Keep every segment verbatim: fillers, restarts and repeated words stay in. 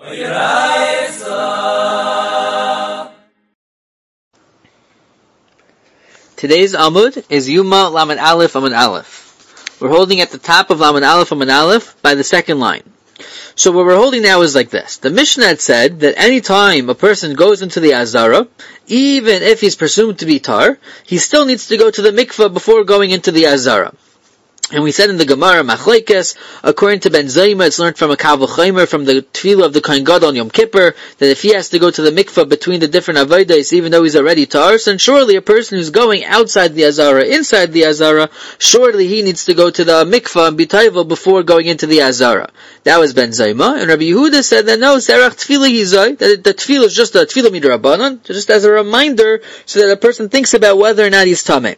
Today's Amud is Yuma Lamed Aleph Amud Aleph. We're holding at the top of Lamed Aleph Amud Aleph by the second line. So what we're holding now is like this. The Mishnah had said that any time a person goes into the Azara, even if he's presumed to be tar, he still needs to go to the mikvah before going into the Azara. And we said in the Gemara, Machlekes, according to Ben Zayma, it's learned from a Kal V'chomer, from the Tefillah of the Kohen Gadol on Yom Kippur, that if he has to go to the mikvah between the different avodas, even though he's already tar, then surely a person who's going outside the Azara, inside the Azara, surely he needs to go to the mikvah and be taiva before going into the Azara. That was Ben Zayma. And Rabbi Yehuda said that no, Serach Tefillah Hizai, that the Tefillah is just a Tefillah Midrabanan, just as a reminder, so that a person thinks about whether or not he's tameh.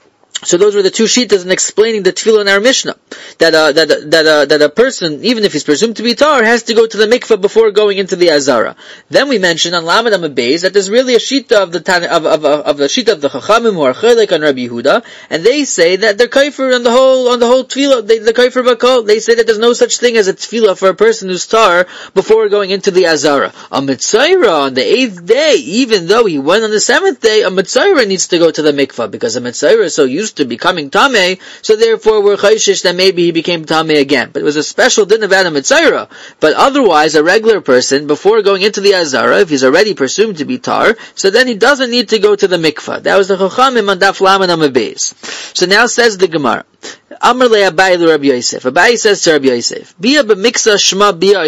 So those were the two shittas in explaining the tefillah in our Mishnah. That, uh, that, that, uh, that a person, even if he's presumed to be tar, has to go to the mikveh before going into the Azara. Then we mentioned on Lamed Amud Beis that there's really a shitta of the, of, of, of the shitta of the Chachamim who are chelek on Rabbi Yehuda, and they say that they're kaifer on the whole, on the whole tefillah, they, the kaifer bakol. They say that there's no such thing as a tefillah for a person who's tar before going into the Azara. A Mitzayra on the eighth day, even though he went on the seventh day, a Mitzayra needs to go to the mikveh, because a Mitzayra is so used to becoming tameh, so therefore we're chayshish that maybe he became tameh again. But it was a special din of Adam Mitzayra. But otherwise, a regular person, before going into the Azara, if he's already presumed to be tar, so then he doesn't need to go to the mikvah. That was the Chachamim on Daf Lamed Amud Beis. So now says the Gemara, Amar le Abai le Rabbi Yosef. Abai says to Rabbi Yosef, Bia b'miksa shema bia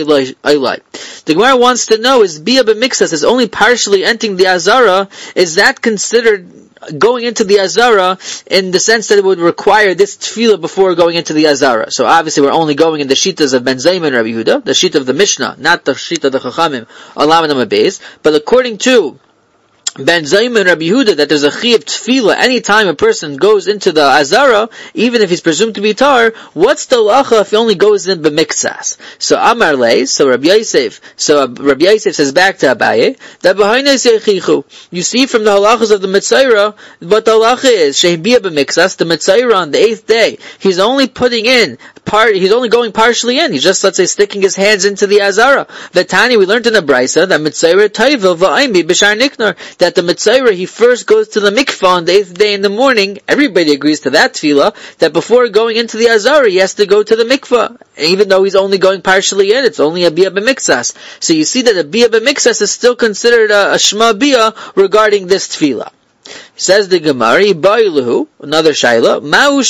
ilai. The Gemara wants to know, is Bia b'miksa, says only partially entering the Azara, is that considered going into the Azara in the sense that it would require this tefillah before going into the Azara? So obviously we're only going in the shittas of Ben Zayma and Rabbi Yehuda, the shita of the Mishnah, not the shita of the Chachamim, on Lamed Amud Beis. But according to Ben Zayma and Rabbi Yehuda, that there's a chiyuv tefillah anytime a person goes into the Azara, even if he's presumed to be tar. What's the halacha if he only goes in b'miktsas? So Amar Lei, so Rabbi Yosef, so Rabbi Yosef says back to Abaye, that b'hainei seichichu, you see from the halachas of the Mitzayra, what the halacha is, shehbiyah b'miktsas, the Mitzayra on the eighth day, he's only putting in part, he's only going partially in, he's just, let's say, sticking his hands into the Azara. V'tani, we learned in the Brisa, that Mitzayra taivel v'aimi b'shar niknar, that the Mitzayra, he first goes to the mikvah on the eighth day in the morning. Everybody agrees to that tefillah, that before going into the Azara, he has to go to the mikvah. Even though he's only going partially in, it's only a bia b'miktsas. So you see that a bia b'miktsas is still considered a, a shema bia regarding this tefillah. Says the Gemara, Ibailuhu, another shaila, Ma'u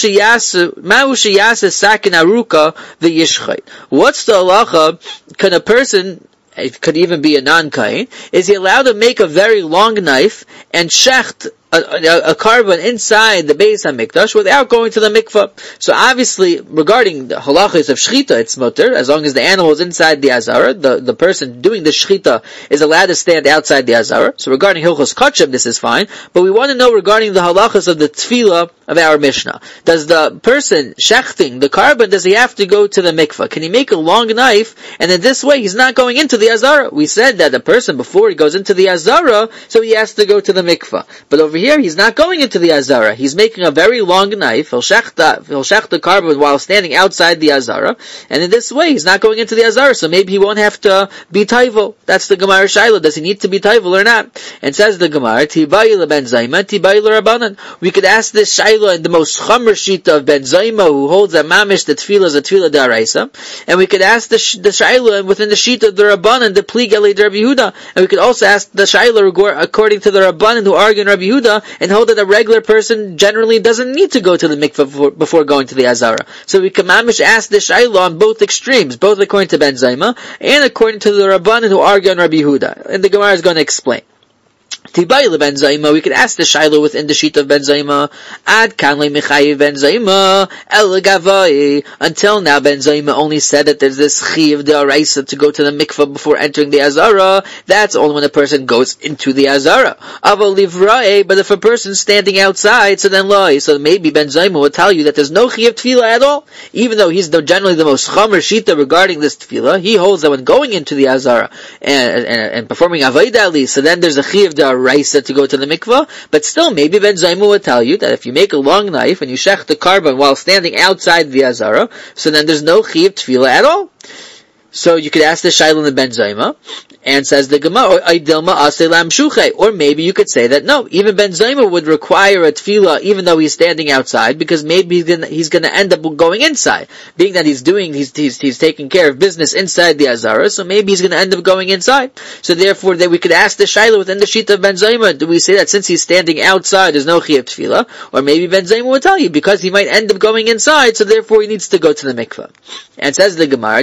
sheyasa sakin aruka v'yishchait. What's the halacha? Can a person, it could even be a non-kain, is he allowed to make a very long knife and shecht a, a, a carbon inside the Beis HaMikdash without going to the mikvah? So obviously, regarding the halachas of shchita, it's mutter, as long as the animal is inside the Azara, the, the person doing the shchita is allowed to stand outside the Azara. So regarding Hilchos Kachim, this is fine, but we want to know regarding the halachas of the tefillah of our Mishnah. Does the person shechting the carbon, does he have to go to the mikvah? Can he make a long knife, and in this way he's not going into the Azara? We said that the person, before he goes into the Azara, so he has to go to the mikvah. But over here, he's not going into the Azara. He's making a very long knife. He'll shech the, he'll shech the carbon while standing outside the Azara, and in this way, he's not going into the Azara, so maybe he won't have to be taivel. That's the Gemara Shaila. Does he need to be taivel or not? And says the Gemara, Tibayi le Ben Zayma, Tibayi le Rabbanan. We could ask this Shaila in the most chomer shita of Ben Zayma, who holds that mamish, the tefillah is a tefillah daraisa, and we could ask the, the Shaila within the shita of the Rabbanan, the plig elei Rabbi Yehuda, and we could also ask the Shaila according to the Rabbanan who argue in Rabbi Yehuda, and hold that a regular person generally doesn't need to go to the mikveh before, before going to the Azara. So we can mamish ask the Shaila on both extremes, both according to Ben Zayma and according to the Rabbanan who argue on Rabbi Yehuda. And the Gemara is going to explain. Tibai le Ben Zayma, we could ask the Shaila within the sheet of Ben Zayma, Ad kan le mechayiv Ben Zayma, el gavai. Until now, Ben Zayma only said that there's this chiv d'araisa to go to the mikveh before entering the Azara. That's only when a person goes into the Azara. Aval livrae, but if a person's standing outside, so then lie. So maybe Ben Zayma will tell you that there's no chiv tefillah at all, even though he's the, generally the most chomer shita regarding this tefillah. He holds that when going into the Azara and, and, and performing avodah ali, so then there's a chiv d'araisa raisa to go to the mikvah, but still maybe Ben Zayma will tell you that if you make a long knife and you shech the carbon while standing outside the Azara, so then there's no chiyuv tefillah at all. So you could ask the Shaila in the Ben Zayma, and says the Gemara, or maybe you could say that no, even Ben Zayma would require a tefillah even though he's standing outside, because maybe he's gonna, he's gonna end up going inside, being that he's doing, he's, he's, he's taking care of business inside the Azara, so maybe he's gonna end up going inside. So therefore, that we could ask the Shaila within the Shita of Ben Zayma, do we say that since he's standing outside, there's no chiyuv tefillah? Or maybe Ben Zayma would tell you, because he might end up going inside, so therefore he needs to go to the mikveh. And says the Gemara,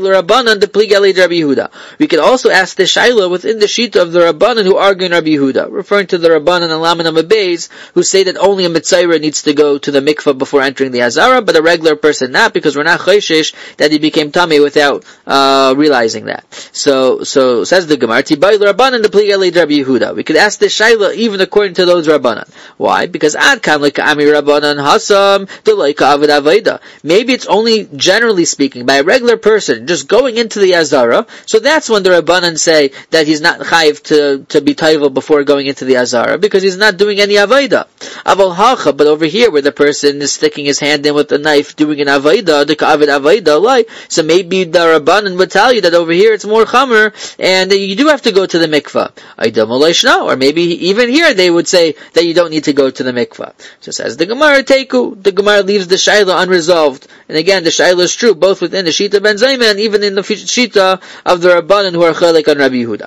we could also ask the Shaila within the Shita of the Rabbanan who argue in Rabbi Yehuda, referring to the Rabbanan and Laman Amabeis, who say that only a Mitzayra needs to go to the mikveh before entering the Azara, but a regular person not, because we're not chayshish that he became Tameh without uh, realizing that. So, so says the Gemara, Tibai Rabbanan the Pliga Rabbi Yehuda. We could ask the Shaila even according to those Rabbanan. Why? Because Ad Kan Ami Rabbanan Hasam Delaika Avad Aveda. Maybe it's only generally speaking by a regular person just going into the Azara, so that's when the Rabbanan say that he's not chayiv to, to be tayvel before going into the Azara, because he's not doing any Avaida. Aval hacha, but over here where the person is sticking his hand in with a knife doing an Avaida, the ka'avid Avaida, like, so maybe the Rabbanan would tell you that over here it's more chamer, and you do have to go to the mikvah. Or maybe even here they would say that you don't need to go to the mikvah. So says the Gemara Teiku, the Gemara leaves the Shaila unresolved. And again, the Shaila is true both within the Shita Ben Zayma and even in the Shita of the Rabbanan who are chalek on Rabbi Yehuda.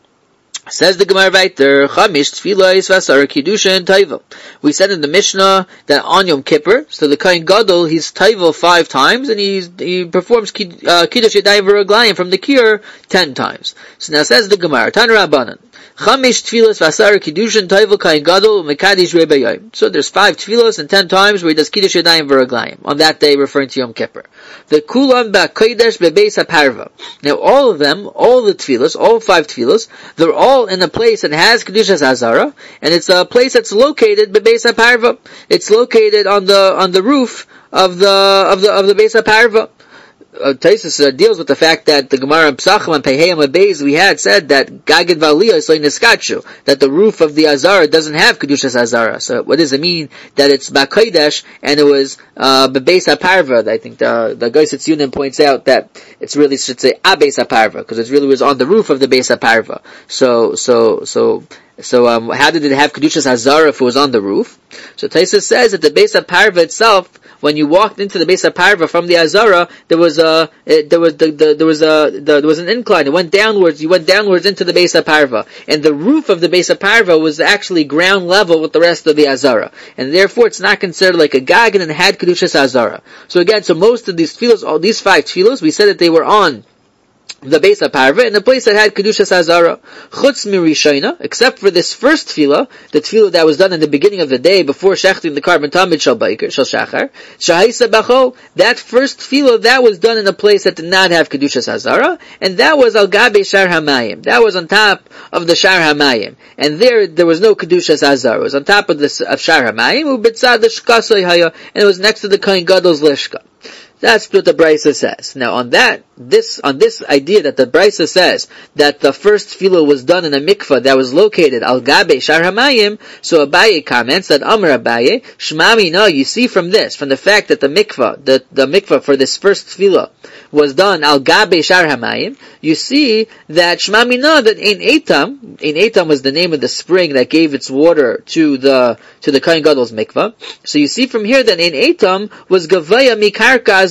Says the Gemara weiter, Chamish Tefillah is Vasar Kiddusha and Taivel. We said in the Mishnah that on Yom Kippur, so the Kohen Gadol, he's Taivel five times, and he's, he performs Kiddush Yadayim V'Raglayim from the Kir ten times. So now says the Gemara, Tan Rabbanan, Chamish Tefillas Vasar Kiddush and Taivel Kohen Gadol Mekadish Rebayim. So there's five Tefillas and ten times where he does Kiddush Yadayim V'Raglayim, on that day referring to Yom Kippur. The Kulam Ba'Kodesh Bebeis HaParva. Now all of them, all the Tefillas, all five Tefillas, they're all in a place that has Kedushas Azara, and it's a place that's located Bebeis HaParva. It's located on the on the roof of the of the of the Beis HaParva. Uh, Taisus uh, deals with the fact that the Gemara in Psachim and Peheyam Abeis we had said that Gagid Valiyah is like Niskachu, that the roof of the Azara doesn't have Kedushas Azara. So what does it mean that it's Ba'Kodesh and it was uh, Bebeis HaParva? I think the the Geisetz Yunim points out that it's really should say Abeis HaParva, because it really was on the roof of the Beis HaParva. So so so So, um, how did it have Kedushas Azara if it was on the roof? So, Taisus says that the Beis HaParva itself, when you walked into the Beis HaParva from the Azara, there was a, it, there was the, the, there was a, the, there was an incline. It went downwards. You went downwards into the Beis HaParva, and the roof of the Beis HaParva was actually ground level with the rest of the Azara, and therefore it's not considered like a Gagan and had Kedushas Azara. So again, so most of these tefillos, all these five tefillos, we said that they were on the Beis HaParva, in the place that had Kedushas Azara. Chutz mirishayna, except for this first tefillah, the tefillah that was done in the beginning of the day, before shechting the carbon tamid shal baiker, shal shachar, shahaisa bacho, that first tefillah, that was done in a place that did not have Kedushas Azara, and that was al gabe shar hamayim. That was on top of the shar hamayim. And there, there was no Kedushas Azara. It was on top of the of shar hamayim, ubitzad the shkasoi haya, and it was next to the Kohen Gadol's lishka. That's what the Brisa says. Now on that, this, on this idea that the Brisa says that the first tefillah was done in a mikvah that was located al gabe shar hamayim, so Abaye comments that Amar Abaye, Shmami, no, you see from this, from the fact that the mikvah, the, the mikvah for this first tefillah was done al gabe shar hamayim, you see that Shmami, no, that in Eitam, in Eitam was the name of the spring that gave its water to the, to the Kohen Gadol's mikvah. So you see from here that in Eitam was Gavaya Mikarka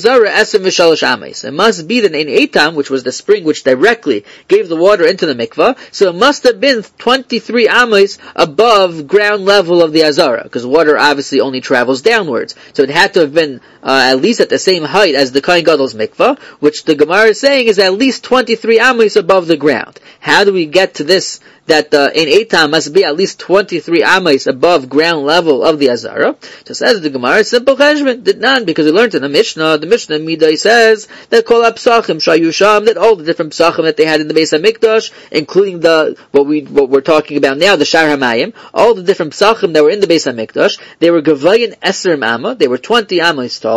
it must be that in Eitam, which was the spring which directly gave the water into the mikvah, so it must have been twenty-three amos above ground level of the Azara, because water obviously only travels downwards. So it had to have been uh, at least at the same height as the Kohen Gadol's mikvah, which the Gemara is saying is at least twenty-three amos above the ground. How do we get to this, that uh, in Eitam must be at least twenty-three amos above ground level of the Azara? So says the Gemara, simple cheshbon, did not, because we learned in the Mishnah, the Mishnah Midai says that kol ha-psachim shayusham, that all the different psachim that they had in the Beis HaMikdash, including the, what we, what we're talking about now, the Shar HaMayim, all the different psachim that were in the Beis HaMikdash, they were gavayin eser amma, they were twenty amos tall.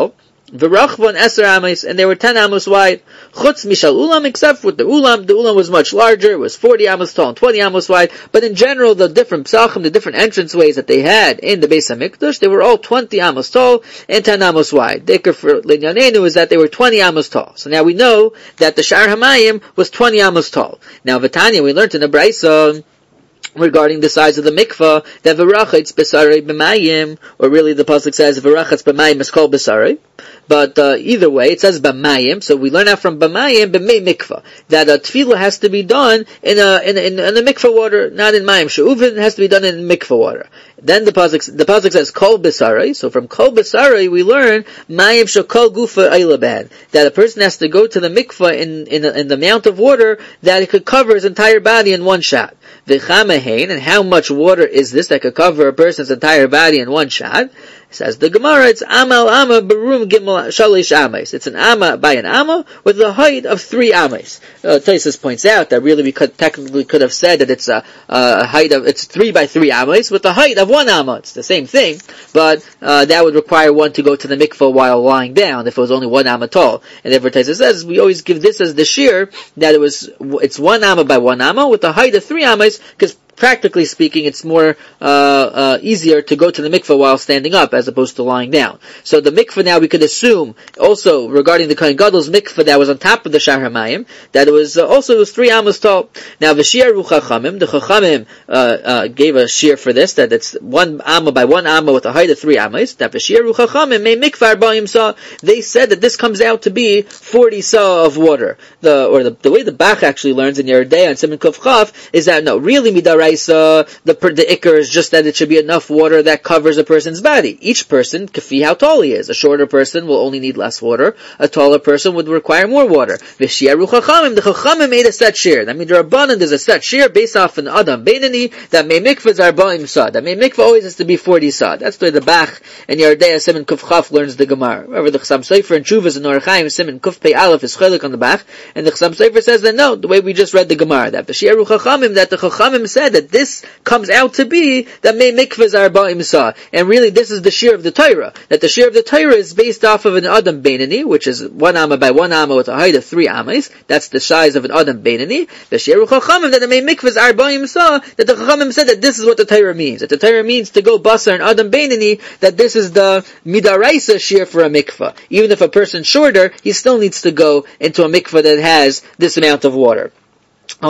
V'rachvan eser amos, and they were ten amos wide. Chutz mishal ulam, except with the ulam. The ulam was much larger. It was forty amos tall and twenty amos wide. But in general, the different psachim, the different entranceways that they had in the Beis Hamikdash, they were all twenty amos tall and ten amos wide. Deker for Linyanenu is that they were twenty amos tall. So now we know that the Shar Hamayim was twenty amos tall. Now V'tanya, we learned in the Braisa regarding the size of the mikvah, that v'rachatz b'sarei b'mayim, or really the pasuk says v'rachatz b'mayim is called b'sarei. But uh, either way, it says b'mayim, so we learn out from b'mayim b'mei mikvah that a tefillah has to be done in a in a, in a mikvah water, not in mayim she'uvin. It has to be done in mikvah water. Then the pasuk the pasuk says kol b'sarei. So from kol b'sarei we learn mayim shekol gufa eilaban, that a person has to go to the mikvah in in, a, in the amount of water that it could cover his entire body in one shot. V'chamahein, and how much water is this that could cover a person's entire body in one shot? Says the Gemara, it's amal amma barum gimel shalish ames. It's an amma by an amma with the height of three ames. Uh, Taisus points out that really we could technically could have said that it's a, a height of it's three by three ames with the height of one amma. It's the same thing, but uh, that would require one to go to the mikvah while lying down if it was only one amma tall. And therefore Taisus says we always give this as the shear that it was it's one amma by one amma with the height of three ames, because practically speaking, it's more uh, uh, easier to go to the mikveh while standing up as opposed to lying down. So the mikveh now we could assume also regarding the Kohen Gadol's mikveh that was on top of the Shar Hamayim that it was uh, also it was three amos tall. Now v'shiaru chachamim, the chachamim uh, uh, gave a shear for this that it's one amma by one amma with a height of three amos. That v'shiaru chachamim may mikvah arba'im sa. They said that this comes out to be forty sa of water. The or the, the way the Bach actually learns in Yeridei and Siman Kuf Chaf is that no, really midar Uh, the the ikar is just that it should be enough water that covers a person's body. Each person, kafi how tall he is. A shorter person will only need less water. A taller person would require more water. V'shiaru chachamim, the chachamim made a set shear. That means Rabbanan there's a set shear based off an adam beinani that may mikvahs arba'im sa. That may mikvah always has to be forty sa. That's the way the Bach and Yardea Siman Kuf Chaf learns the Gemara. However, the Chassam Sofer and Chuvas and Orach Chaim Siman Kuf Pei Aleph is chelik on the Bach, and the Chassam Sofer says that no, the way we just read the Gemara, that v'shiaru chachamim, that the chachamim said that this comes out to be that may mikvahs arba'im sa, and really this is the shear of the Torah. That the shear of the Torah is based off of an adam beinani, which is one amma by one amma with a height of three ammas. That's the size of an adam beinani. The shear of chachamim that the may mikvahs arba'im sa, that the chachamim said that this is what the Torah means. That the Torah means to go basar and adam beinani. That this is the midaraisa shear for a mikvah. Even if a person's shorter, he still needs to go into a mikvah that has this amount of water. So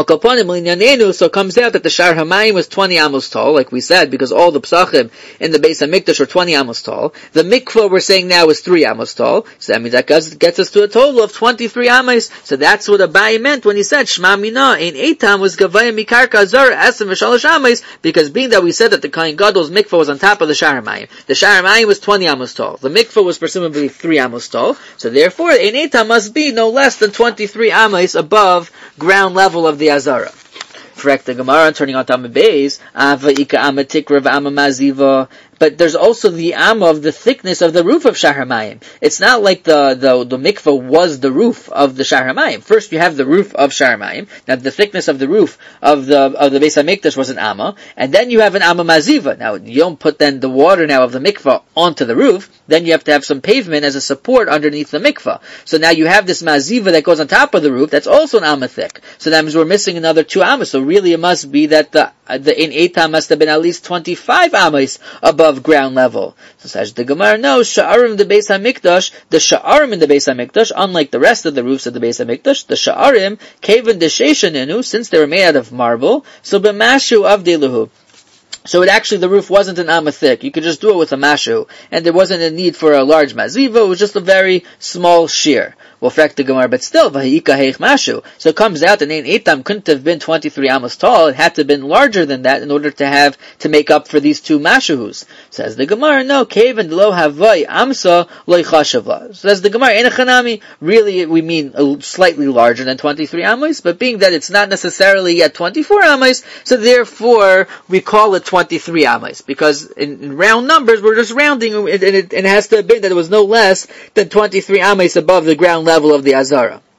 it comes out that the Shar Hamayim was twenty amos tall, like we said, because all the psachim in the Beis Hamikdash were twenty amos tall. The mikvah we're saying now is three amos tall, so that means that gets us to a total of twenty-three amos. So that's what Abai meant when he said Shema Mina in Eitam was Gavaya Mikarka Azar Esem V'Shalosh Amos, because being that we said that the Kohen Gadol's mikvah was on top of the Shar Hamayim, the Shar Hamayim was twenty amos tall. The mikvah was presumably three amos tall, so therefore in Eitam must be no less than twenty-three amos above ground level of the Azara. Correct the Gemara, turning on Tamid Beis, Ava Ika Amma Tikra V'Amma Maziva. But there's also the amma of the thickness of the roof of Shar Hamayim. It's not like the, the, the mikvah was the roof of the Shar Hamayim. First you have the roof of Shar Hamayim. Now the thickness of the roof of the, of the Beis HaMikdash was an amma. And then you have an amma maziva. Now you don't put then the water now of the mikvah onto the roof. Then you have to have some pavement as a support underneath the mikvah. So now you have this maziva that goes on top of the roof. That's also an amma thick. So that means we're missing another two ammas. So really it must be that the, the in Eitam must have been at least twenty-five ammas above Of ground level. So says the Gemara, no, Sha'arim the Beis HaMikdash, the Sha'arim in the Beis HaMikdash, unlike the rest of the roofs of the Beis HaMikdash, the Sha'arim, Kaven the Sheshaninu, since they were made out of marble, so B'mashu Avdeluhu. So it actually, the roof wasn't an amma thick. You could just do it with a mashu. And there wasn't a need for a large maziva. It was just a very small shear. Well, fact the Gemara, but still, v'ha'ika heich mashu. So it comes out that Ein Eitam couldn't have been twenty-three amos tall. It had to have been larger than that in order to have, to make up for these two mashuhus. Says the Gemara, no, keven lo havai amsa loy chashavla. Says the Gemara, ein chanami. Really, we mean a slightly larger than twenty-three amos, but being that it's not necessarily yet twenty-four amos, so therefore, we call it twenty-three amos. Because in, in round numbers, we're just rounding, and it, it, it has to have been that it was no less than twenty-three amos above the ground level of the Azara.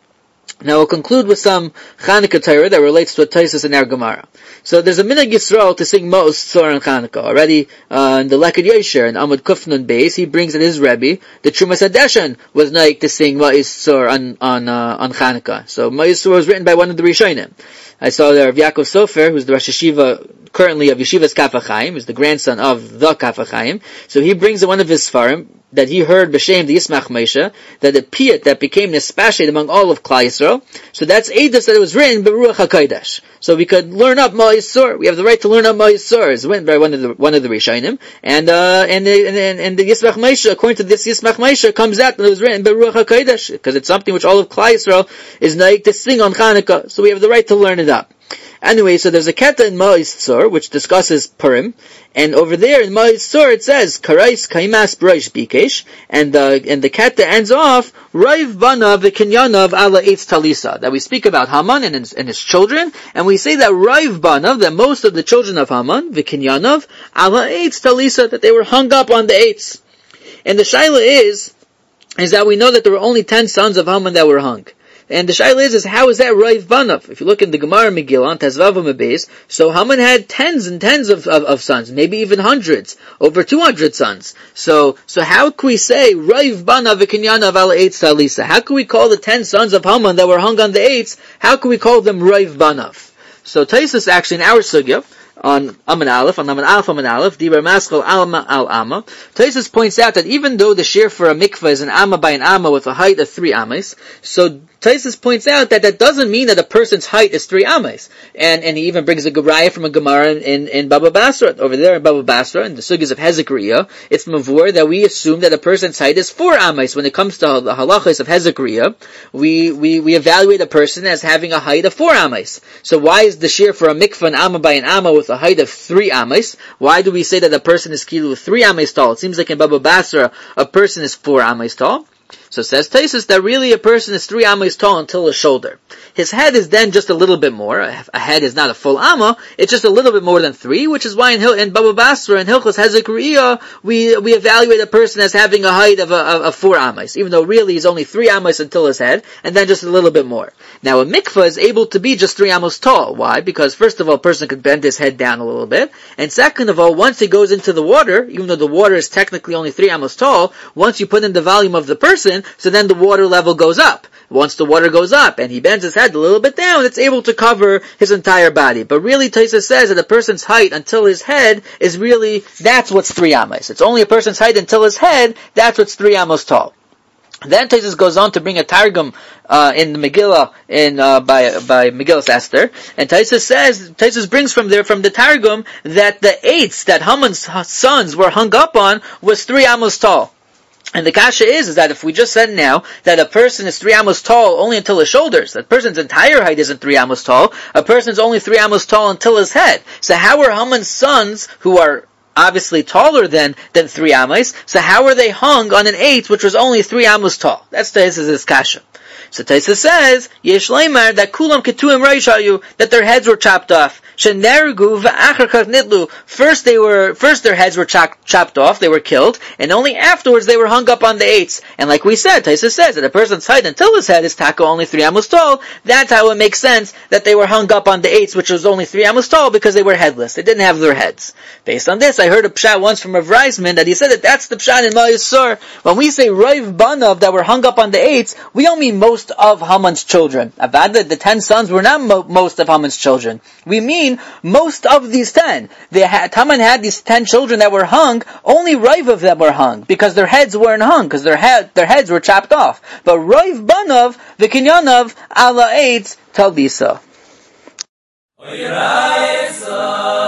Now we'll conclude with some Chanukah Torah that relates to a Taisus in our Gemara. So there's a minhag Yisrael to sing Ma'os Tzor on Chanukah. Already uh, in the Lekad Yosher, in Amud Kufnun Beis, he brings in his Rebbe, the Trumas Hadeshan was naik to sing Ma'os Tzor on, on, uh, on Chanukah. So Ma'os Tzor was written by one of the Rishonim. I saw there of Yaakov Sofer, who's the Rosh Hashiva currently of Yeshiva's Kaf HaChaim, who's the grandson of the Kaf HaChaim. So he brings in one of his Sfarim, that he heard B'Shem the Yismach Moshe, that the piyut that became nespashed among all of Klal Yisrael. So that's Eidos that it was written Beruach HaKodesh. So we could learn up Ma'os Tzor. We have the right to learn up Ma'os Tzor. It's written by one of the one of the Rishonim, and uh, and the, and, and the Yismach Moshe, according to this Yismach Moshe, comes out that it was written Beruach HaKodesh because it's something which all of Klal Yisrael is naik to sing on Chanukah. So we have the right to learn it up. Anyway, so there's a keta in Ma'os Tzor which discusses Purim, and over there in Ma'os Tzor it says Karais Kaimas B'Reish Bikesh, and uh, and the keta ends off Raiv Banav V'Kinyanav Ala Eitz Talisa, that we speak about Haman and his, and his children, and we say that Raiv Banav, that most of the children of Haman V'Kinyanav Ala Eitz Talisa, that they were hung up on the Eitz. And the shaila is is that we know that there were only ten sons of Haman that were hung. And the shaila is, is how is that Raiv Banav? If you look in the Gemara Megillah on Tezvav Mebeis, so Haman had tens and tens of, of, of sons, maybe even hundreds, over two hundred sons. So, so how can we say Raiv Banav v'Kinyanav ala Eitz Talisa? How can we call the ten sons of Haman that were hung on the Eitz? How can we call them Raiv Banav? So Taisus actually in our sugya, on Amin Aleph, on Amin Aleph, Amin Aleph, Dibra Maskal Alma Al Amma, Taisus points out that even though the shear for a mikveh is an amma by an amma with a height of three ammas, so Taisus points out that that doesn't mean that a person's height is three ammas. And, and he even brings a Gebraya from a Gemara in, in, in Baba Basra. Over there in Baba Basra, in the Sugis of Hezekiah, it's Mavur that we assume that a person's height is four ammas. When it comes to the halachas of Hezekiah, we, we, we evaluate a person as having a height of four ammas. So why is the shear for a mikveh an amma by an amma with a height of three ammas? Why do we say that a person is kilu with three ammas tall? It seems like in Baba Basra, a person is four ammas tall. So says Taisus that really a person is three ammas tall until his shoulder. His head is then just a little bit more. A head is not a full amma, it's just a little bit more than three, which is why in, Hil- in Baba Basra and Hilchos Hezekiah, we we evaluate a person as having a height of, a, of, of four ammas, even though really he's only three ammas until his head, and then just a little bit more. Now a mikveh is able to be just three ammas tall. Why? Because first of all, a person could bend his head down a little bit, and second of all, once he goes into the water, even though the water is technically only three ammas tall, once you put in the volume of the person, so then the water level goes up. Once the water goes up and he bends his head a little bit down, it's able to cover his entire body. But really, Taisus says that a person's height until his head is really, that's what's three ammas. It's only a person's height until his head, that's what's three ammas tall. Then Taisus goes on to bring a targum uh, in the Megillah in uh, by by Megillah Esther, and Taisus says Taisus brings from there from the targum that the eights that Haman's sons were hung up on was three amos tall. And the kasha is, is that if we just said now that a person is three amos tall only until his shoulders, that person's entire height isn't three amos tall, a person's only three amos tall until his head. So how are Haman's sons, who are obviously taller than, than three amos, so how are they hung on an eight which was only three amos tall? That's Taisus' kasha. So Taisus says, Yesh Leimar, that kulam ketuim reishayu, that their heads were chopped off. Shenergu v'achar kach nitlu. First they were, first their heads were chopped, chopped off, they were killed, and only afterwards they were hung up on the eights. And like we said, Taisus says that a person's height until his head is taka only three amos tall. That's how it makes sense that they were hung up on the eights, which was only three amos tall, because they were headless. They didn't have their heads. Based on this, I heard a pshat once from Rav Reisman that he said that that's the pshat in Ma'os Tzor. When we say Raiv Banav that were hung up on the eights, we don't mean most of Haman's children. Avada, the ten sons were not mo- most of Haman's children. We mean most of these ten. They had, Haman had these ten children that were hung, only Raiv of them were hung, because their heads weren't hung, because their, head, their heads were chopped off. But Raiv Banav, the Kinyanav, ala eitz talbisa.